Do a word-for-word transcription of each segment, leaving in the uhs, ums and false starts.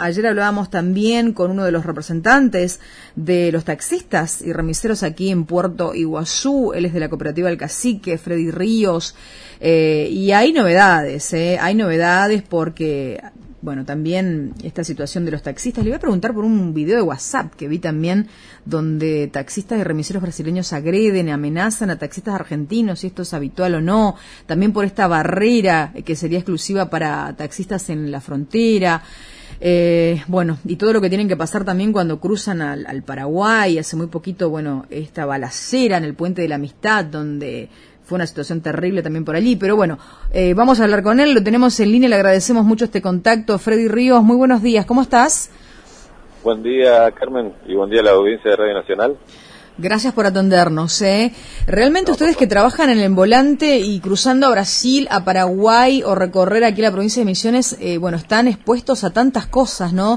ayer hablábamos también con uno de los representantes de los taxistas y remiseros aquí en Puerto Iguazú. Él es de la cooperativa El Cacique, Freddy Ríos, eh, y hay novedades, eh, hay novedades porque... Bueno, también esta situación de los taxistas. Le voy a preguntar por un video de WhatsApp que vi también donde taxistas y remiseros brasileños agreden, amenazan a taxistas argentinos, si esto es habitual o no. También por esta barrera que sería exclusiva para taxistas en la frontera. Eh, bueno, y todo lo que tienen que pasar también cuando cruzan al, al Paraguay. Hace muy poquito, bueno, esta balacera en el Puente de la Amistad, donde... Fue una situación terrible también por allí, pero bueno, eh, vamos a hablar con él, lo tenemos en línea, le agradecemos mucho este contacto. Freddy Ríos, muy buenos días, ¿cómo estás? Buen día, Carmen, y buen día a la audiencia de Radio Nacional. Gracias por atendernos, ¿eh? Realmente no, ustedes que trabajan en el volante y cruzando a Brasil, a Paraguay o recorrer aquí la provincia de Misiones, eh, bueno, están expuestos a tantas cosas, ¿no?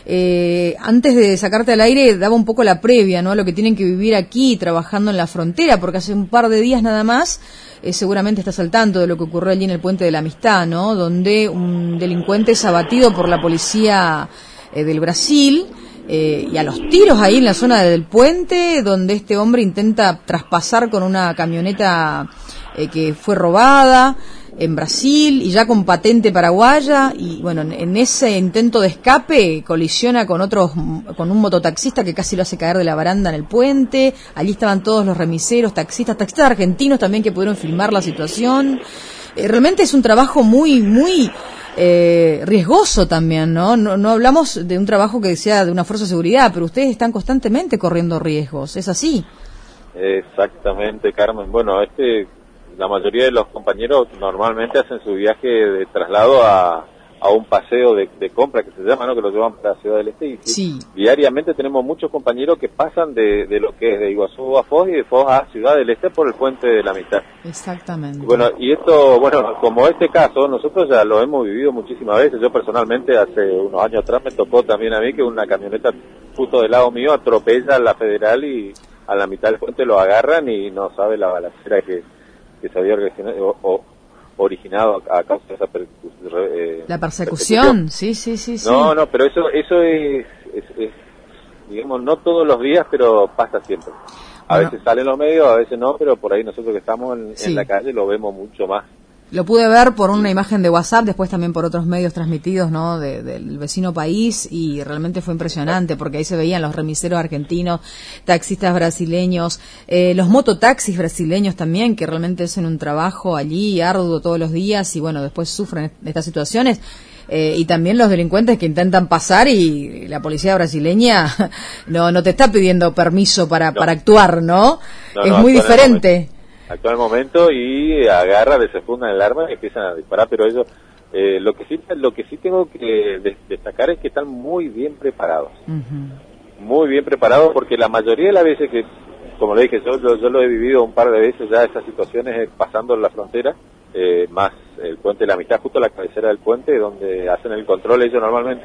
Eh, antes de sacarte al aire daba un poco la previa, ¿no? Lo que tienen que vivir aquí trabajando en la frontera, porque hace un par de días nada más, eh, seguramente estás al tanto de lo que ocurrió allí en el Puente de la Amistad, ¿no? Donde un delincuente es abatido por la policía eh, del Brasil. Eh, y a los tiros ahí en la zona del puente, donde este hombre intenta traspasar con una camioneta eh, que fue robada en Brasil y ya con patente paraguaya, y bueno, en, en ese intento de escape colisiona con otros, con un mototaxista que casi lo hace caer de la baranda en el puente. Allí estaban todos los remiseros, taxistas, taxistas argentinos también que pudieron filmar la situación. Eh, realmente es un trabajo muy, muy Eh, riesgoso también, ¿no? ¿no? No hablamos de un trabajo que sea de una fuerza de seguridad, pero ustedes están constantemente corriendo riesgos, ¿es así? Exactamente, Carmen. Bueno, este, la mayoría de los compañeros normalmente hacen su viaje de traslado a, a un paseo de, de compra que se llama, ¿no? Que lo llevan para la Ciudad del Este y sí. Diariamente tenemos muchos compañeros que pasan de, de lo que es de Iguazú a Foz y de Foz a Ciudad del Este por el Puente de la Amistad. Exactamente. Bueno, y esto, bueno, como este caso, nosotros ya lo hemos vivido muchísimas veces. Yo personalmente hace unos años atrás me tocó también a mí que una camioneta justo del lado mío atropella a la Federal y a la mitad del puente lo agarran y no sabe la balacera que, que se había originado, o, o, originado a causa de esa persecución. Eh, la persecución, sí, sí, sí, sí. No, no, pero eso eso es, es, es, digamos, no todos los días, pero pasa siempre. A bueno. veces salen los medios, a veces no, pero por ahí nosotros que estamos en, sí. en la calle lo vemos mucho más. Lo pude ver por una imagen de WhatsApp, después también por otros medios transmitidos, ¿no? De, del vecino país, y realmente fue impresionante porque ahí se veían los remiseros argentinos, taxistas brasileños, eh, los mototaxis brasileños también, que realmente hacen un trabajo allí arduo todos los días y bueno, después sufren estas situaciones. Eh, y también los delincuentes que intentan pasar y la policía brasileña no no te está pidiendo permiso para, no. para actuar, ¿no? no es no, muy diferente. Actual momento y agarra, desenfundan el arma y empiezan a disparar, pero ellos, eh, lo que sí lo que sí tengo que destacar es que están muy bien preparados, uh-huh. muy bien preparados, porque la mayoría de las veces que, como le dije, yo, yo, yo lo he vivido un par de veces ya, esas situaciones pasando la frontera, eh, más el Puente de la Amistad, justo la cabecera del puente, donde hacen el control ellos normalmente,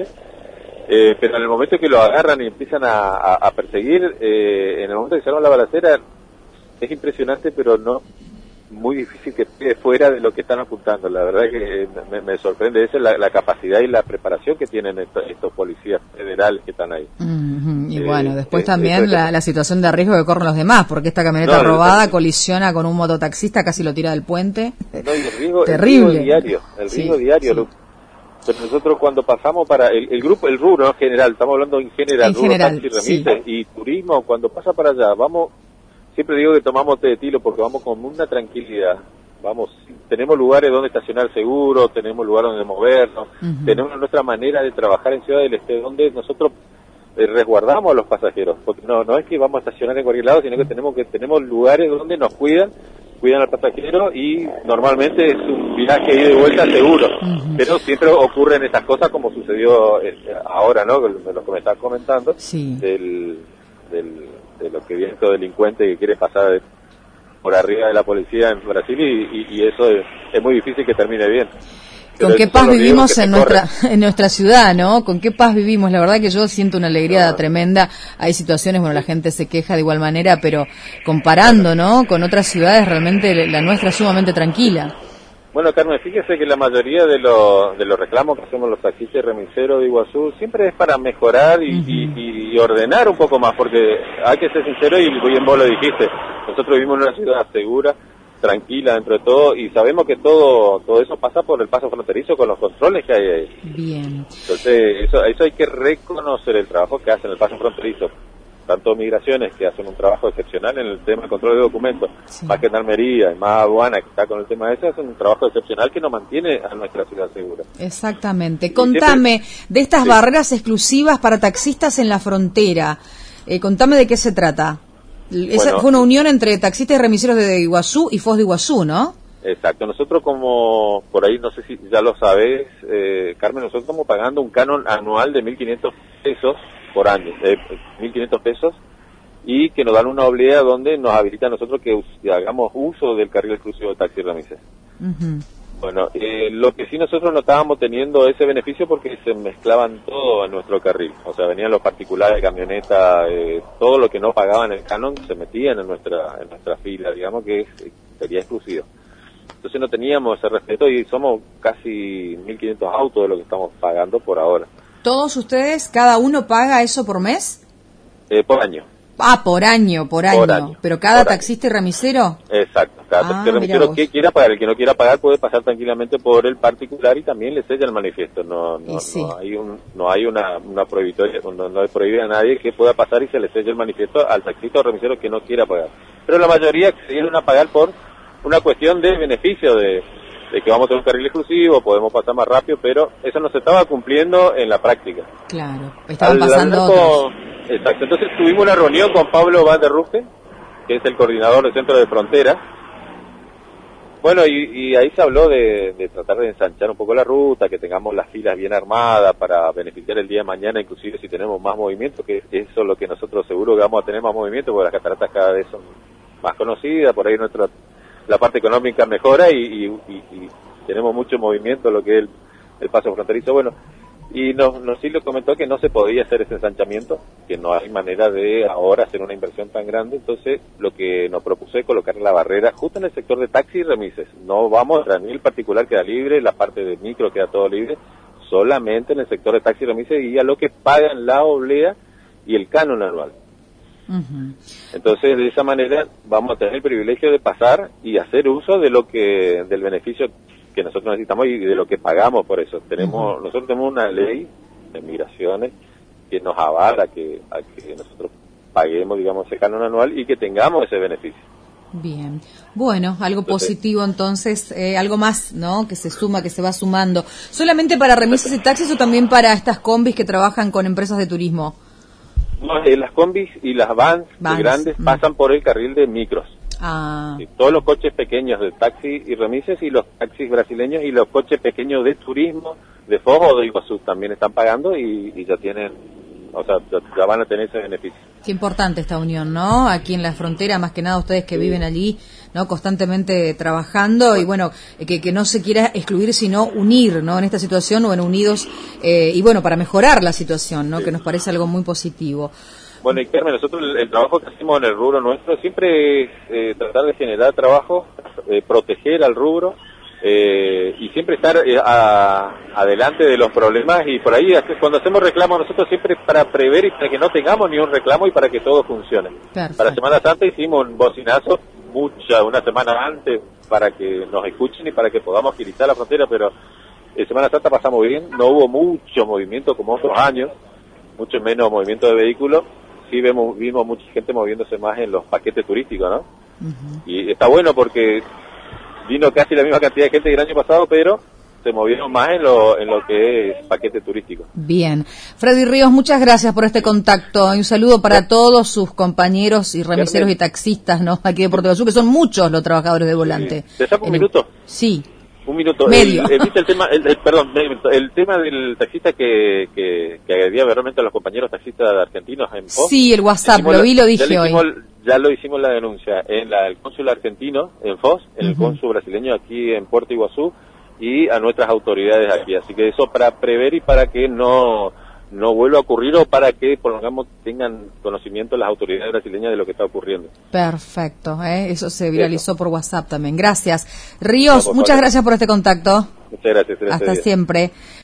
eh, pero en el momento que lo agarran y empiezan a, a, a perseguir, eh, en el momento que se arma la balacera, es impresionante, pero no muy difícil que esté fuera de lo que están apuntando. La verdad que me, me sorprende eso, la, la capacidad y la preparación que tienen estos, estos policías federales que están ahí. Uh-huh. Y eh, bueno, después eh, también eh, la, la situación de riesgo que corren los demás, porque esta camioneta no, robada no, colisiona con un mototaxista, casi lo tira del puente. No, y el riesgo, terrible. El riesgo diario, el riesgo sí, diario. Sí. Lo, pero nosotros cuando pasamos para el, el grupo, el rubro en general, estamos hablando en general, en rubro, general taxi, remises sí. y turismo, cuando pasa para allá, vamos... Siempre digo que tomamos té de tilo porque vamos con una tranquilidad. Vamos, tenemos lugares donde estacionar seguro, tenemos lugares donde movernos, uh-huh. tenemos nuestra manera de trabajar en Ciudad del Este, donde nosotros eh, resguardamos a los pasajeros. Porque no no es que vamos a estacionar en cualquier lado, sino que tenemos que tenemos lugares donde nos cuidan, cuidan al pasajero y normalmente es un viaje ida y vuelta seguro. Uh-huh. Pero siempre ocurren estas cosas como sucedió eh, ahora, ¿no? Lo que me estás comentando, sí. del... del de lo que viene todo delincuente que quiere pasar por arriba de la policía en Brasil y, y, y eso es, es muy difícil que termine bien. Con qué paz vivimos en nuestra en nuestra ciudad, ¿no? Con qué paz vivimos. La verdad que yo siento una alegría no. tremenda. Hay situaciones, bueno, la gente se queja de igual manera, pero comparando, ¿no? Con otras ciudades, realmente la nuestra es sumamente tranquila. Bueno, Carmen, fíjese que la mayoría de los, de los reclamos que hacemos los taxistas y remiseros de Iguazú siempre es para mejorar y, uh-huh. y, y ordenar un poco más, porque hay que ser sincero y bien vos lo dijiste, nosotros vivimos en una ciudad segura, tranquila dentro de todo, y sabemos que todo todo eso pasa por el paso fronterizo con los controles que hay ahí. Bien. Entonces, eso, eso hay que reconocer el trabajo que hacen el paso fronterizo. Tanto migraciones, que hacen un trabajo excepcional en el tema de control de documentos, sí. más que Gendarmería y más aduana, que está con el tema de eso, hacen un trabajo excepcional que nos mantiene a nuestra ciudad segura. Exactamente. Contame siempre, de estas sí. barreras exclusivas para taxistas en la frontera. Eh, contame de qué se trata. Esa bueno, fue una unión entre taxistas y remiseros de Iguazú y Foz de Iguazú, ¿no? Exacto. Nosotros, como por ahí, no sé si ya lo sabés, eh, Carmen, nosotros estamos pagando un canon anual de mil quinientos pesos por año, eh, mil quinientos pesos, y que nos dan una oblea donde nos habilita a nosotros que, us que hagamos uso del carril exclusivo de taxi y remises. Uh-huh. Bueno, eh, lo que sí nosotros no estábamos teniendo ese beneficio porque se mezclaban todo en nuestro carril, o sea, venían los particulares, camioneta, eh, todo lo que no pagaban el canon se metían en nuestra en nuestra fila, digamos que es, sería exclusivo. Entonces no teníamos ese respeto y somos casi mil quinientos autos de lo que estamos pagando por ahora. ¿Todos ustedes, cada uno paga eso por mes? Eh, por año. Ah, por año, por año. Por año. ¿Pero cada taxista y remisero? Exacto, cada ah, taxista y remisero que quiera pagar. El que no quiera pagar puede pasar tranquilamente por el particular y también le sella el manifiesto. No no, sí. no hay un no hay una, una prohibitoria, no, no prohíbe a nadie que pueda pasar y se le selle el manifiesto al taxista o remisero que no quiera pagar. Pero la mayoría accedieron a pagar por una cuestión de beneficio, de, de que vamos a tener un carril exclusivo, podemos pasar más rápido, pero eso no se estaba cumpliendo en la práctica. Claro, estaban Al pasando otros. Exacto, entonces tuvimos una reunión con Pablo Van der Ruchten, que es el coordinador del Centro de Frontera. Bueno, y, y ahí se habló de, de tratar de ensanchar un poco la ruta, que tengamos las filas bien armadas para beneficiar el día de mañana, inclusive si tenemos más movimiento, que eso es lo que nosotros seguro que vamos a tener más movimiento, porque las cataratas cada vez son más conocidas, por ahí nuestra la parte económica mejora y, y, y, y tenemos mucho movimiento, lo que es el, el paso fronterizo. Bueno, y nos, nos sí lo comentó que no se podía hacer ese ensanchamiento, que no hay manera de ahora hacer una inversión tan grande, entonces lo que nos propuso es colocar la barrera justo en el sector de taxi y remises. No vamos, a nivel particular queda libre, la parte de micro queda todo libre, solamente en el sector de taxi y remises y a lo que pagan la oblea y el canon anual. Uh-huh. Entonces de esa manera vamos a tener el privilegio de pasar y hacer uso de lo que del beneficio que nosotros necesitamos y de lo que pagamos por eso. Tenemos uh-huh. nosotros tenemos una ley de migraciones que nos avala que a que nosotros paguemos, digamos, ese canon anual y que tengamos ese beneficio. Bien, bueno, algo entonces, positivo entonces, eh, algo más, ¿no? Que se suma, que se va sumando. ¿Solamente para remises y taxis o también para estas combis que trabajan con empresas de turismo? No, eh, las combis y las vans, vans. grandes mm. pasan por el carril de micros. Ah. Sí, todos los coches pequeños de taxi y remises y los taxis brasileños y los coches pequeños de turismo de Foz o de Iguazú también están pagando y, y ya tienen, o sea, ya, ya van a tener ese beneficio. Qué importante esta unión, ¿no? Aquí en la frontera, más que nada ustedes que sí. viven allí, ¿no? Constantemente trabajando y bueno, que, que no se quiera excluir sino unir, ¿no? En esta situación, o en unidos, eh, y bueno, para mejorar la situación, ¿no? Sí. Que nos parece algo muy positivo. Bueno, y Carmen, nosotros el, el trabajo que hacemos en el rubro nuestro siempre es eh, tratar de generar trabajo, eh, proteger al rubro, eh, y siempre estar eh, a, adelante de los problemas, y por ahí cuando hacemos reclamos nosotros siempre para prever y para que no tengamos ni un reclamo y para que todo funcione. Perfecto. Para Semana Santa hicimos un bocinazo mucha una semana antes para que nos escuchen y para que podamos agilizar la frontera, pero en Semana Santa pasamos bien, no hubo mucho movimiento como otros años, mucho menos movimiento de vehículos. Sí vemos, vimos mucha gente moviéndose más en los paquetes turísticos, ¿no? Uh-huh. Y está bueno porque vino casi la misma cantidad de gente que el año pasado, pero se movieron más en lo, en lo que es paquete turístico. Bien. Freddy Ríos, muchas gracias por este contacto. Y un saludo para sí. todos sus compañeros y remiseros y taxistas, ¿no? Aquí de Puerto Iguazú, que son muchos los trabajadores de volante. Sí. ¿Te saco un en minuto? El... Sí. Un minuto. Medio. El, el, el tema, el, el, perdón, el tema del taxista que, que, que agredía verbalmente a los compañeros taxistas argentinos en Foz. Sí, el WhatsApp, lo la, vi, lo dije ya hoy. Hicimos, ya lo hicimos la denuncia en la, el cónsul argentino en Foz, en uh-huh. el cónsul brasileño aquí en Puerto Iguazú y a nuestras autoridades aquí. Así que eso para prever y para que no no vuelva a ocurrir o para que, pongamos, tengan conocimiento las autoridades brasileñas de lo que está ocurriendo. Perfecto, ¿eh? Eso se viralizó Eso. por WhatsApp también. Gracias. Ríos, no, muchas favor. gracias por este contacto. Muchas gracias. Hasta siempre.